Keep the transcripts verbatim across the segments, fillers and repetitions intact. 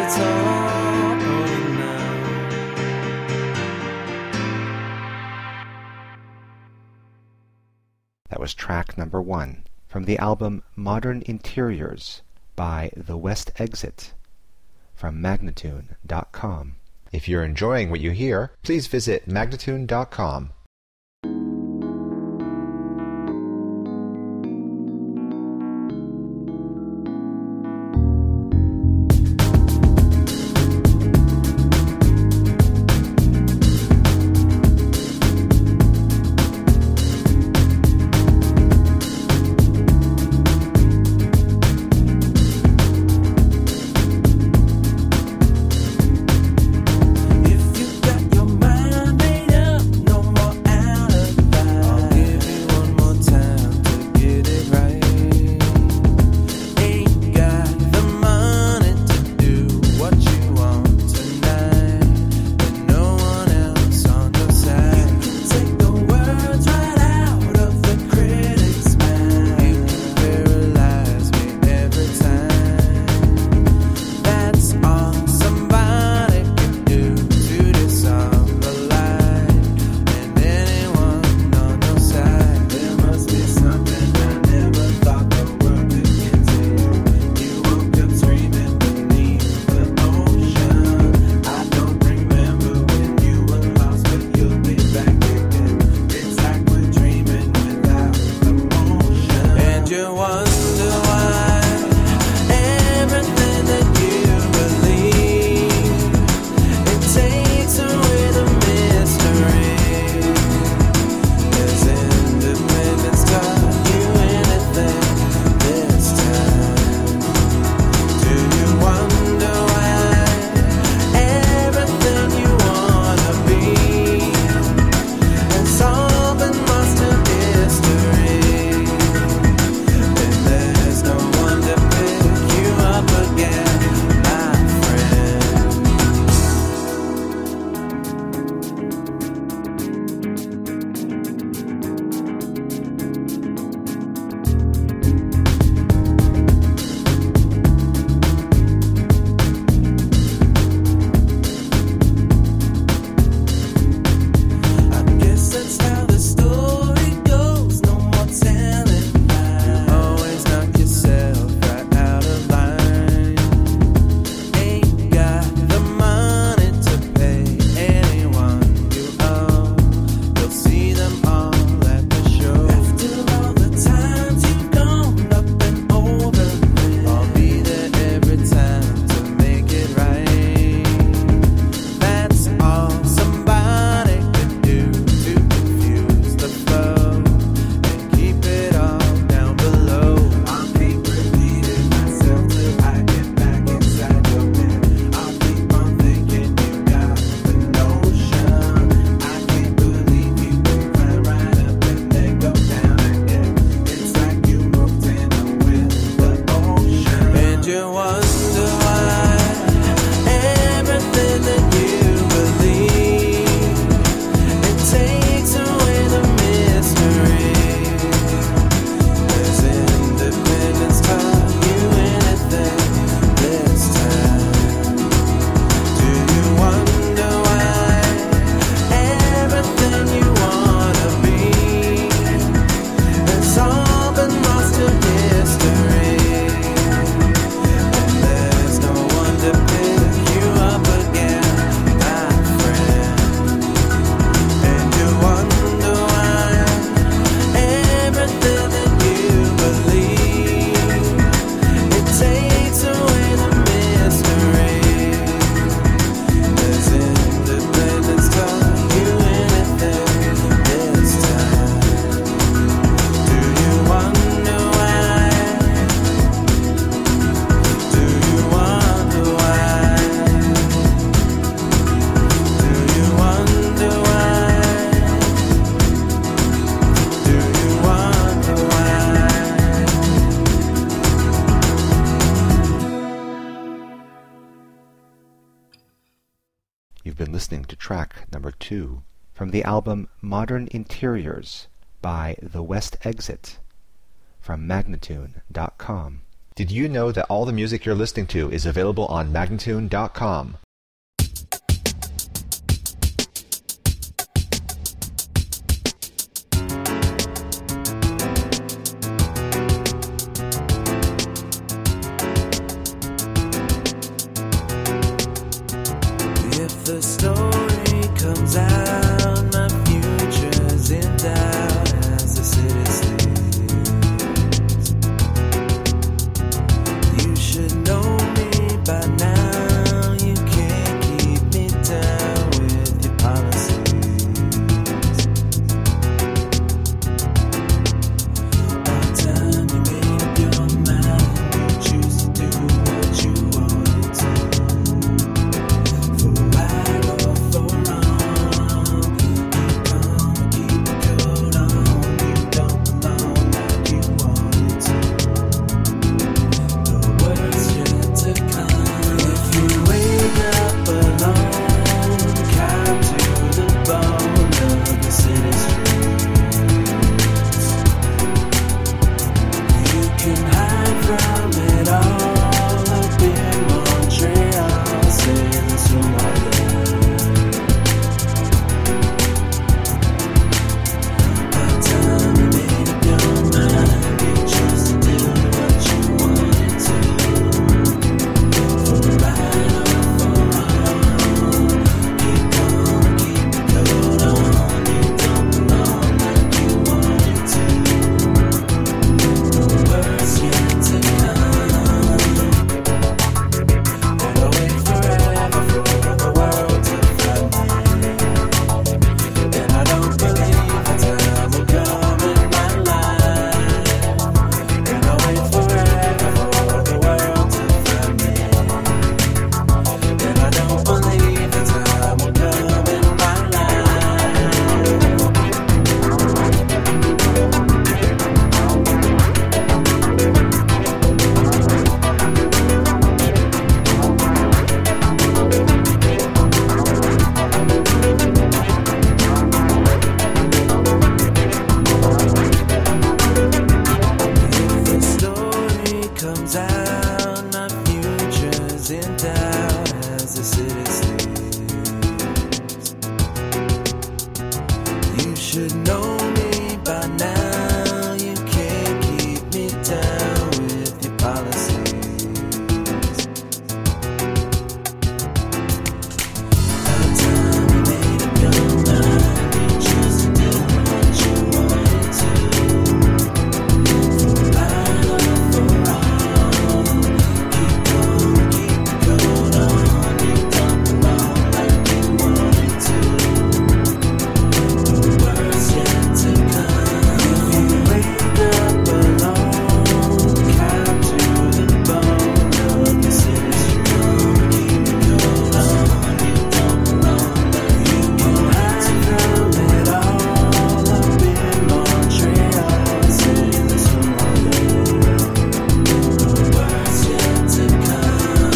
it's all over now. That was track number one from the album Modern Interiors by The West Exit from Magnatune dot com. If you're enjoying what you hear, please visit Magnatune dot com. You've been listening to track number two from the album Modern Interiors by The West Exit from Magnatune dot com. Did you know that all the music you're listening to is available on Magnatune dot com? If the story comes out, my future's in doubt as the city sleeps. You should know me by now. You can't keep me down with your policies. By the time you made up your mind, you choose to do what you wanted to. For right or for wrong, keep on, keep the coat on. You don't belong like you wanted to. The worst yet to come. If you wake up alone, count to the bone of the city streets. You can hide from it all up in Montreal, saying it's who I am. By the time you made up your mind, you choose to do what you wanted to. For right or for wrong, keep on, keep the coat on. You don't belong like you wanted to. The worst yet to come. And I'll wait forever for the world to find me. And I don't believe the time will come in my life. And I'll wait forever for the world to find me. And I don't believe the time will come in my If the story comes out, my future's in doubt as the city sleeps. You should know me by now. You can't keep me down with your policies. By the time you made up your mind, you choose to do what you wanted to. For right or for wrong, keep on, keep the coat on. You don't belong like you wanted to. The worst yet to come. If you wake up alone, count to the bone of the city streets. Keep the coat on. You don't belong like you wanted to. From it all up in Montreal, saying it's who I am. The worst yet to come.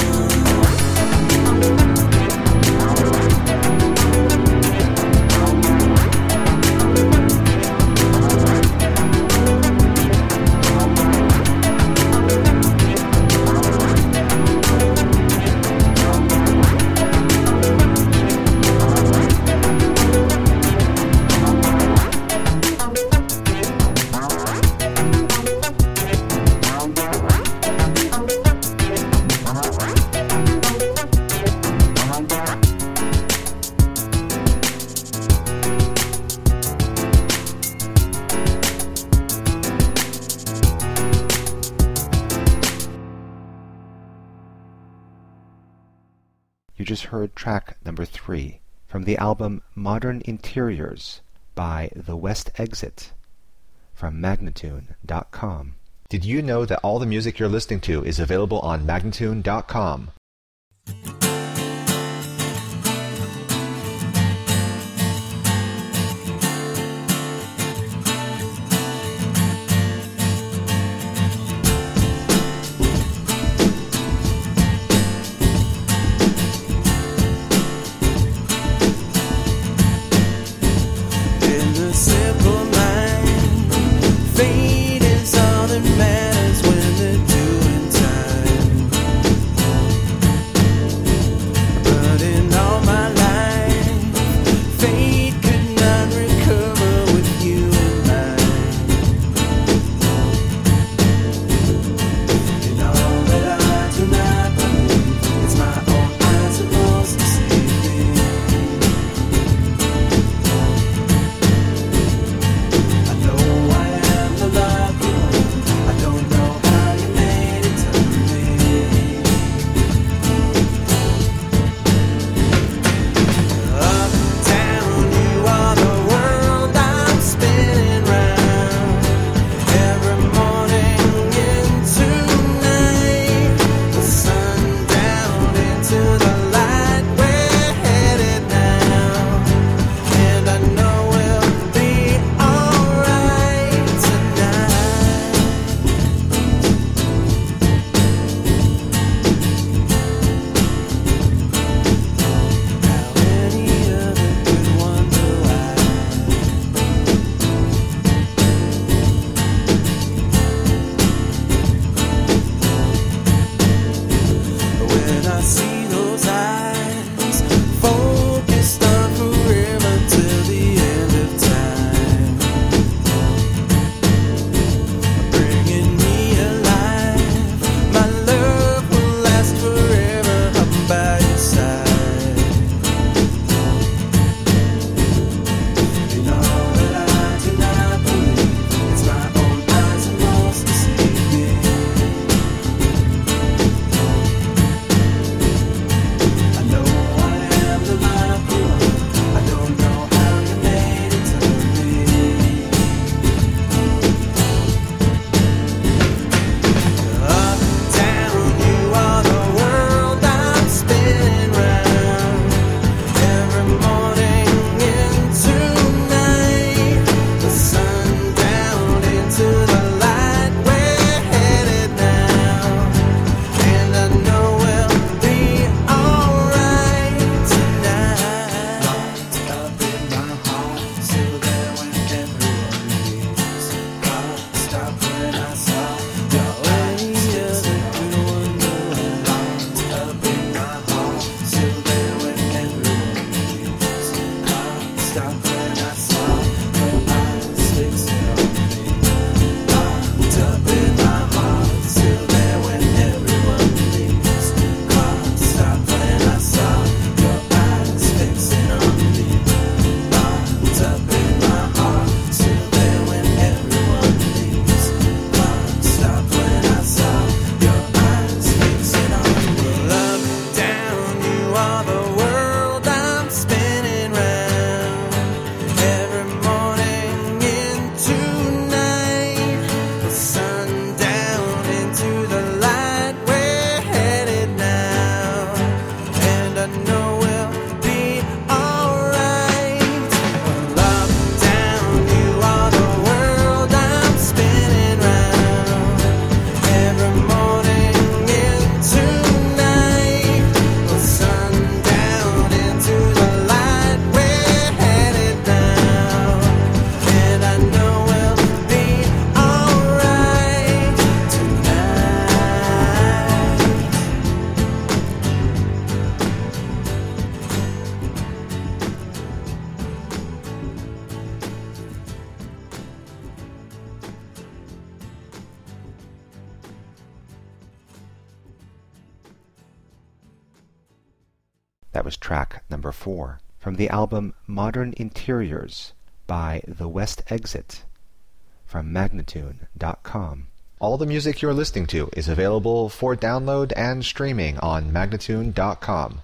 You just heard track number three from the album Modern Interiors by The West Exit from Magnatune dot com. Did you know that all the music you're listening to is available on Magnatune dot com? In the simple mind, fate is all that matters when they're doing That was track number four. From the album Modern Interiors by The West Exit from Magnatune dot com. All the music you're listening to is available for download and streaming on Magnatune dot com.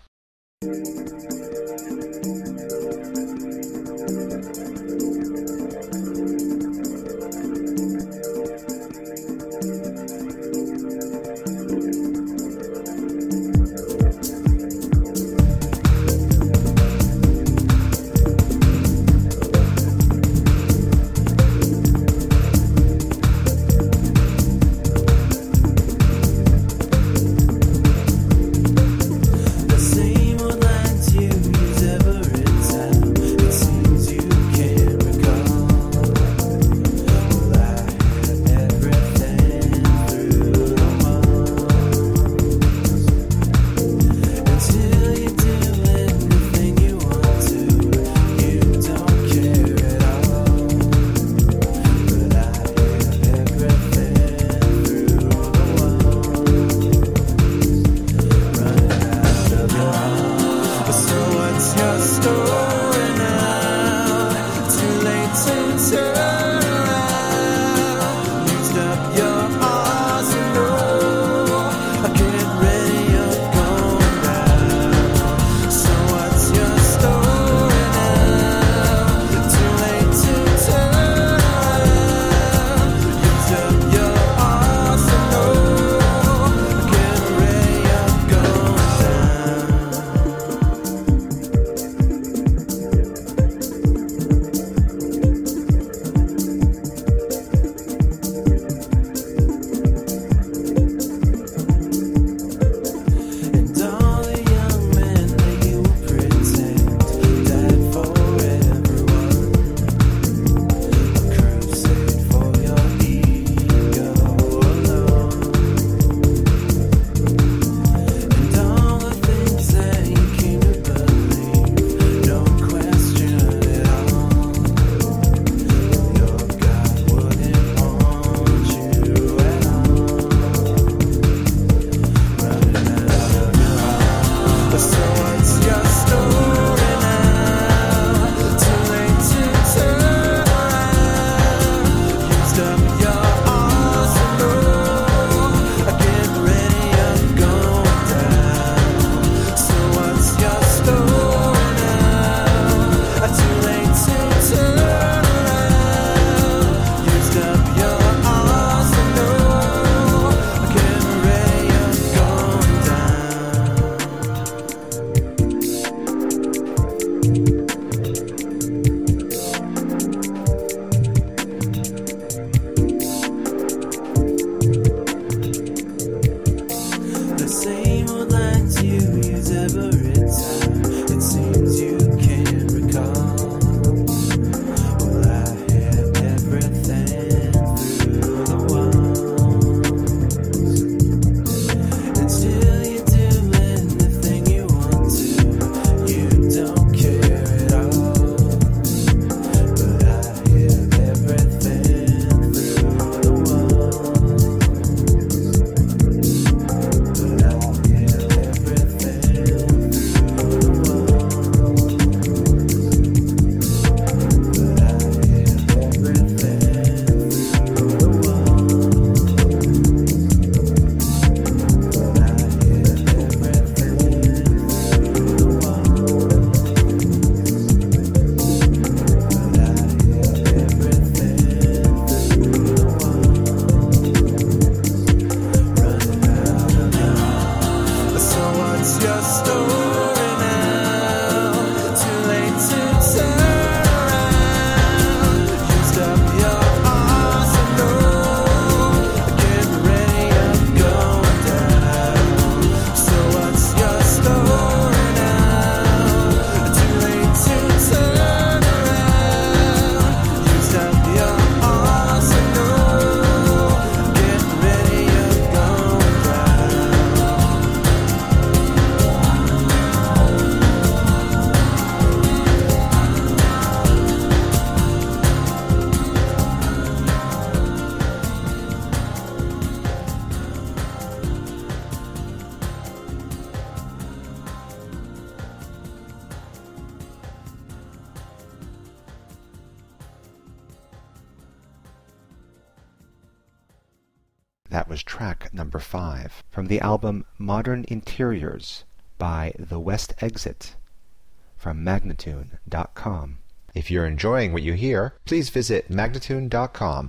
That was track number five from the album Modern Interiors by The West Exit from Magnatune dot com. If you're enjoying what you hear, please visit Magnatune dot com.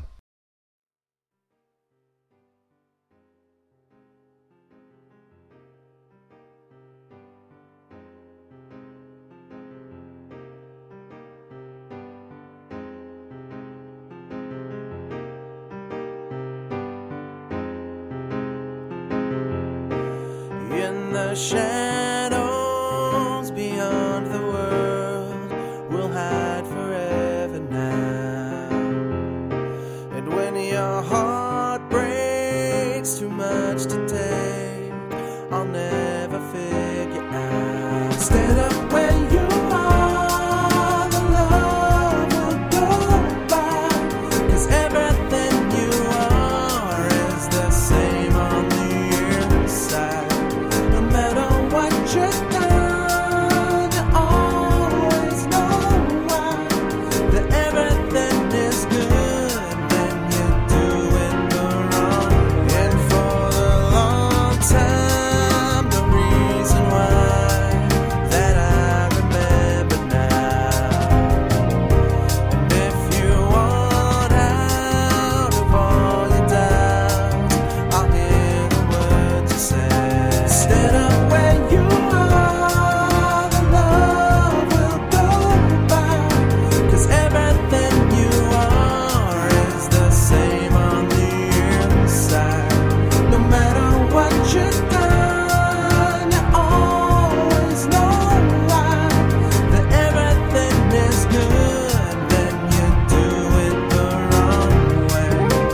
In the shadows beyond the world, we'll hide forever now. And when your heart breaks too much to take, I'll never figure out. Stand up when you are, the love will go by. 'Cause everything you are is the same on the inside. No matter what you've done, you always know why. That everything is good when you do it the wrong. And for the long time, the reason why that I remember now. And if you want out of all your doubts, I'll hear the words you say. Stand up when you are, the love will go by. 'Cause everything you are is the same on the inside. No matter what you've done, you always know why. That everything is good when you do it the wrong way.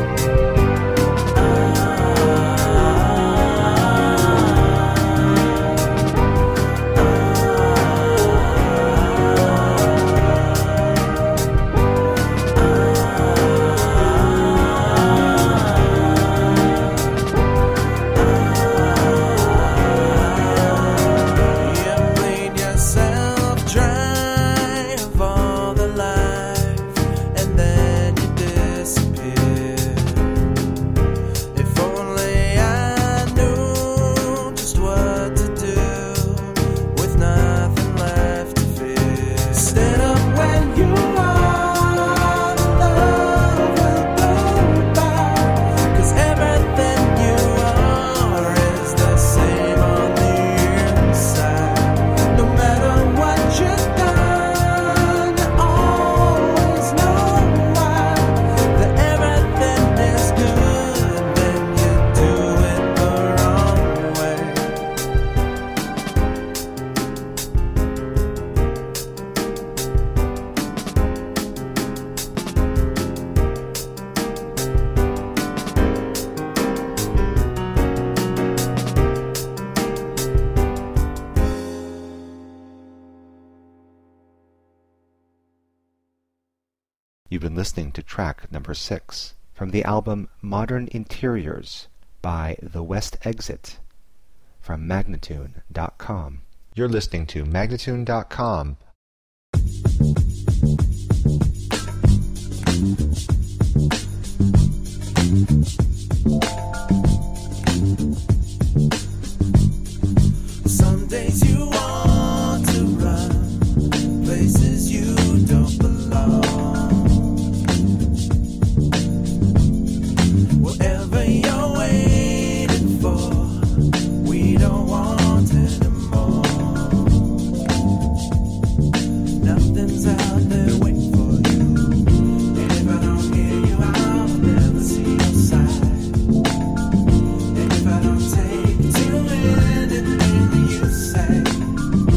You bleed yourself dry of all the life, and then you disappear. If only I knew just what to do with nothing left to fear. Stand up when you are, the love will go by. 'Cause everything you are is the same on the inside. No matter what you've done, you always know why. That everything is good when you do it the wrong way. You've been listening to track number six from the album Modern Interiors by The West Exit from Magnatune dot com. You're listening to Magnatune dot com. Some days you want to run places you don't belong. Whatever you're waiting for, we don't want anymore. Nothing's out there waiting for you. And if I don't hear you, I'll never see your side. And if I don't take it to anything you say,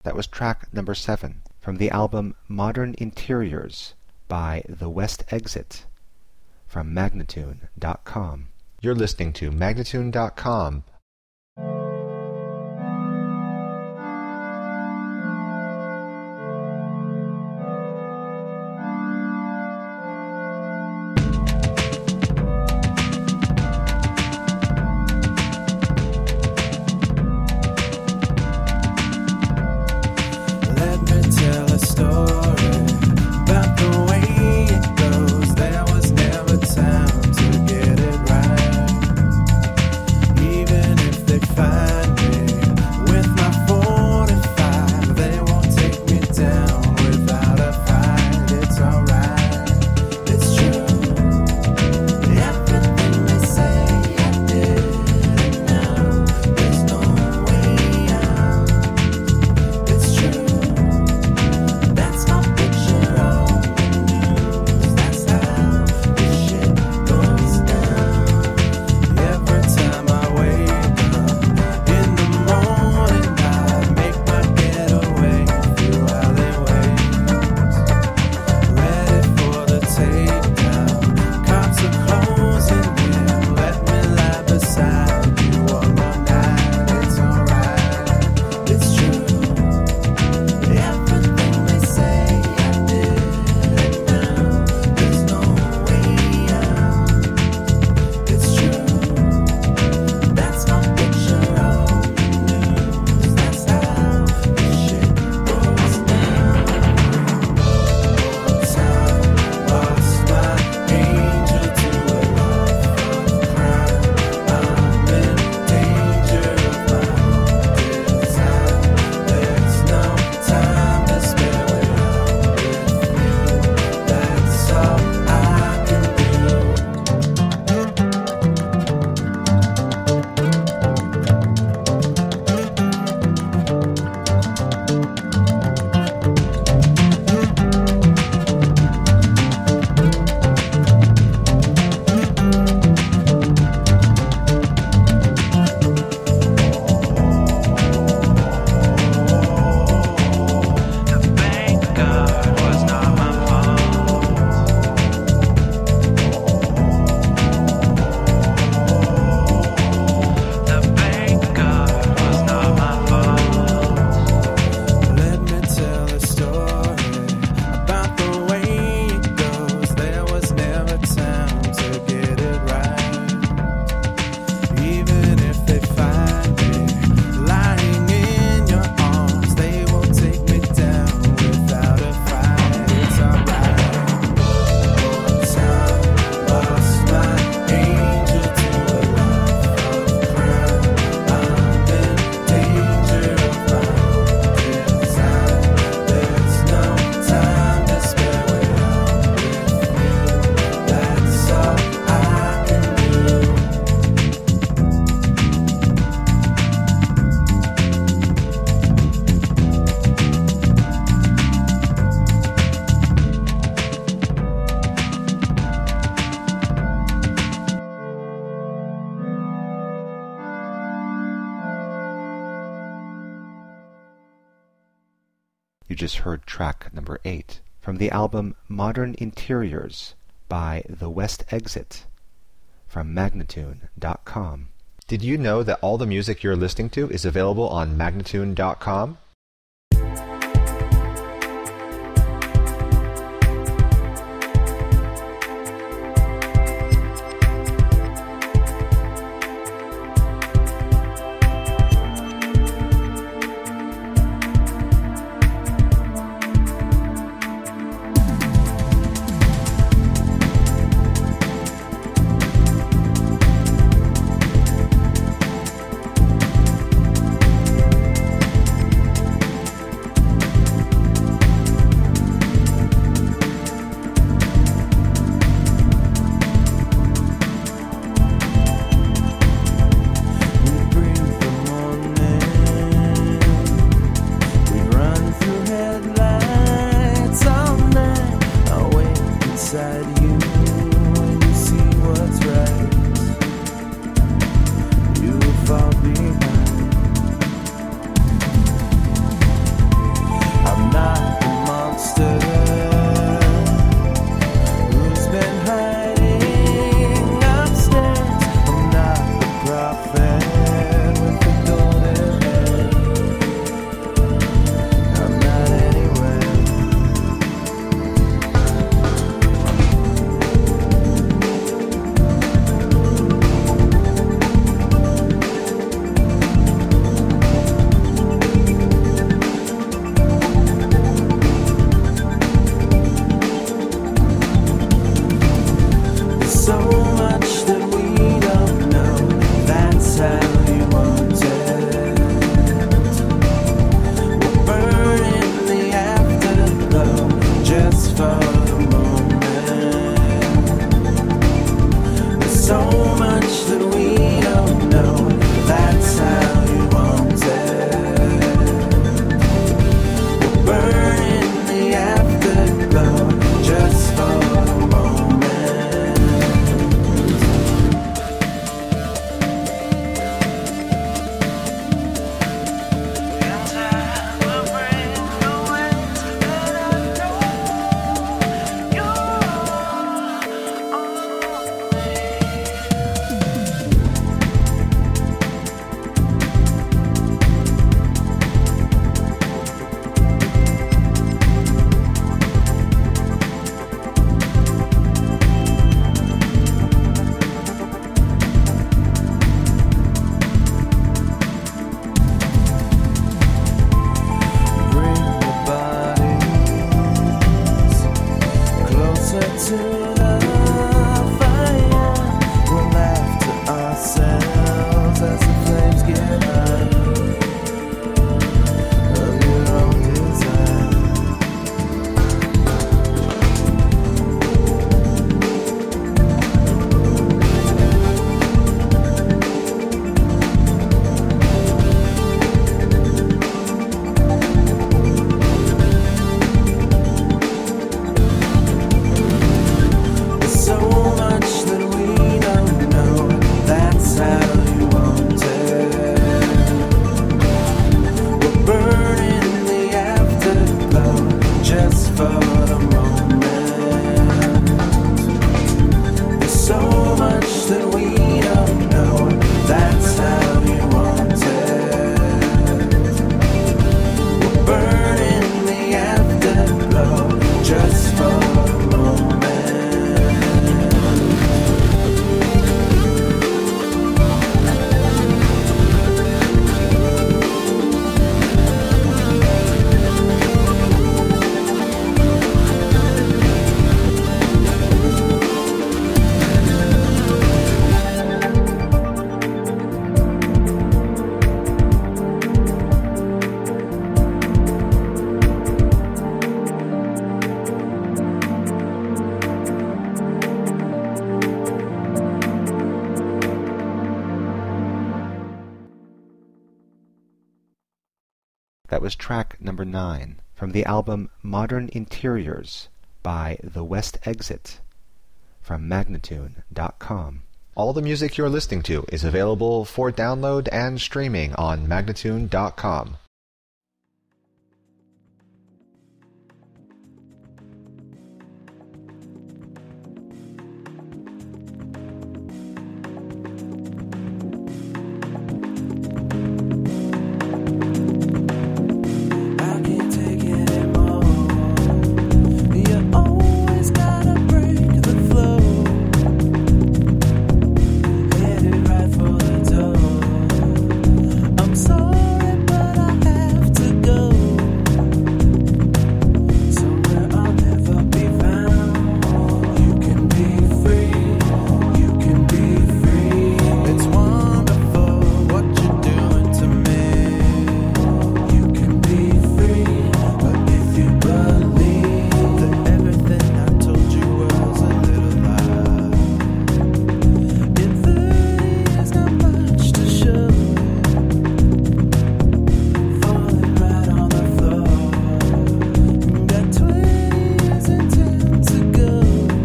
That was track number seven from the album Modern Interiors by The West Exit from Magnatune dot com. You're listening to Magnatune dot com. Let me tell a story about the way it goes. There was never time to get it right. Even if they find me with my forty-five, they won't take me down without a fight. It's alright, it's true. Everything they say I did, and now there's no way out. It's true. That's no picture on the news. That's how this shit goes down. Every time I wake up in the morning, I make my getaway through alleyways, ready for the takedown. Cops are closing in. Let me lie beside you one more night. It's alright. It's true. Everything they say I did, and now there's no way out. It's true. That's no picture on the news. That's how this shit goes down. Time lost my angel to a life of crime. I'm in danger of my own design. There's no time to spare without you. That's all I can do. The bank guard was not my fault. The bank guard was not my fault. Let me tell a story about the way it goes. There was never time to get it right. Even if they find me lying in your arms, they won't take me down without a fight. It's alright. Time lost my angel to a life of crime. I'm in danger of my own design. There's no time to spare without you. That's all I can do. You just heard track number eight from the album Modern Interiors by The West Exit from Magnatune dot com. Did you know that all the music you're listening to is available on Magnatune dot com? was track number nine from the album Modern Interiors by The West Exit from Magnatune dot com. All the music you're listening to is available for download and streaming on Magnatune dot com. I can't take it anymore. You always gotta break the flow. Headed right for the door. I'm sorry, but I have to go. Somewhere I'll never be found. You can be free. You can be free. It's wonderful what you're doing to me. You can be free, but if you believe that everything I told you was a little lie, in thirty years not much to show. Falling right on the floor. Got twenty years and ten to go.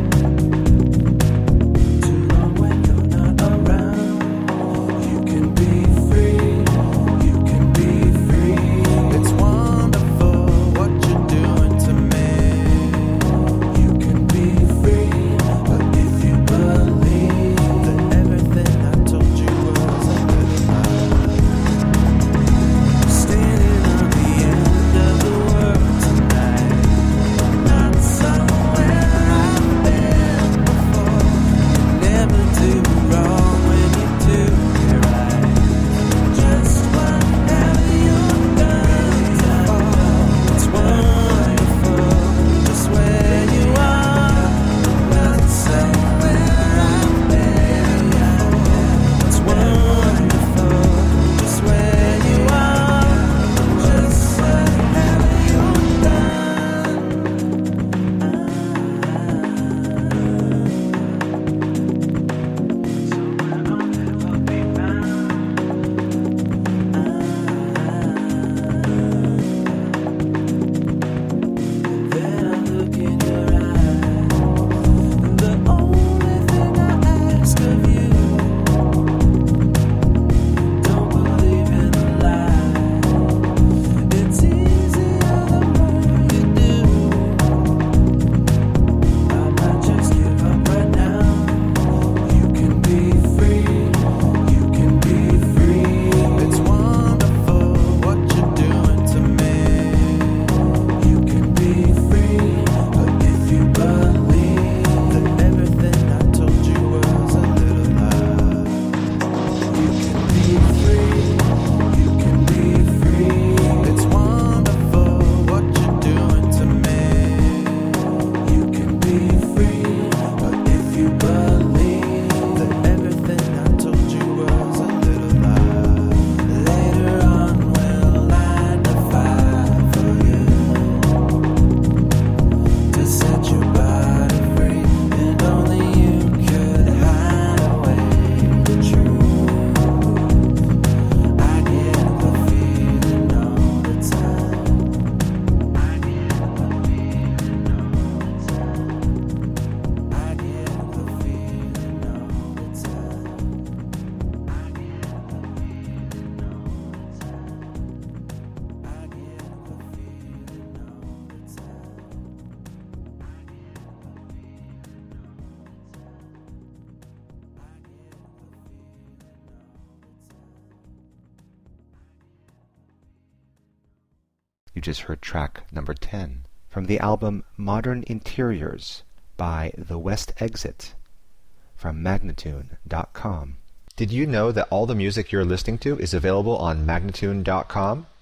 Too long when you're not around. You can be free. You can be free. It's wonderful what you're doing to me. You can be free, but if you believe that everything I told you was a little lie. Standing on the end of the world tonight, not somewhere I've been before. Never do wrong when you do it right. Just whatever you've done before. It's wonderful just where you are. Not somewhere I've been before. It's wonderful just where you are. Just whatever you've Then I look in your eyes. The only thing I ask of you, don't believe in the lie. It's easier the more you do. I might just give up right now. You can be free. You can be free. It's wonderful what you're doing to me. You can be free, but if you believe that everything I told you was a little lie. You can be free. You can be free. It's wonderful what you're doing to me. You can be free, but if you believe that everything I told you was a little lie. Later on we'll light the fire for you to set your body free, and only you could hide away the truth. I get the feeling all the time. I get the feeling all the time. I get the feeling all the time. I get the feeling all the time. I get the feeling You just heard track number ten from the album Modern Interiors by The West Exit from Magnatune dot com. Did you know that all the music you're listening to is available on Magnatune dot com?